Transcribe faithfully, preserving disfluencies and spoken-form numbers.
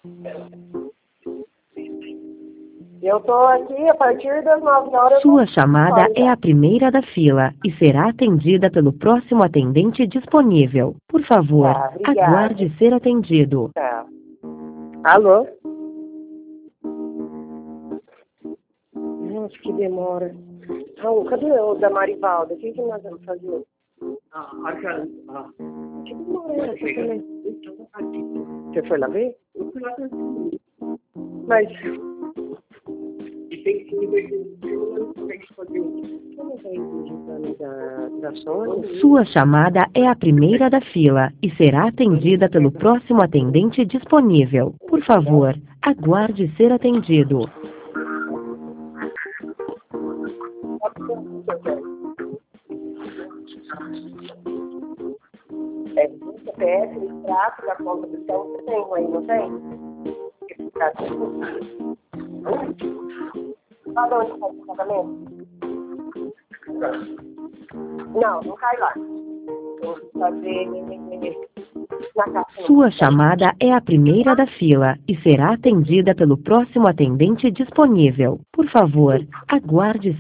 Eu tô aqui a partir das nove horas. Sua chamada é a primeira da fila e será atendida pelo próximo atendente disponível. Por favor, Tá, obrigada. aguarde ser atendido. Tá. Alô? Nossa, que demora. Raul, cadê o da Marivalda? O que, que nós vamos fazer? Ah, Arca, ah, Que demora é essa também? Você foi lá ver? eu fui lá também. Mas... E tem que tem que fazer o Como vai o da, da Sônia? Sua chamada é a primeira da fila e será atendida pelo próximo atendente disponível. Por favor, aguarde ser atendido. É, o C P F, o extrato da conta do céu, você tem aí, não tem? Esse extrato. Sabe onde está o casamento? Não, não cai lá. Vou fazer na caixa. Sua chamada é a primeira da fila e será atendida pelo próximo atendente disponível. Por favor, aguarde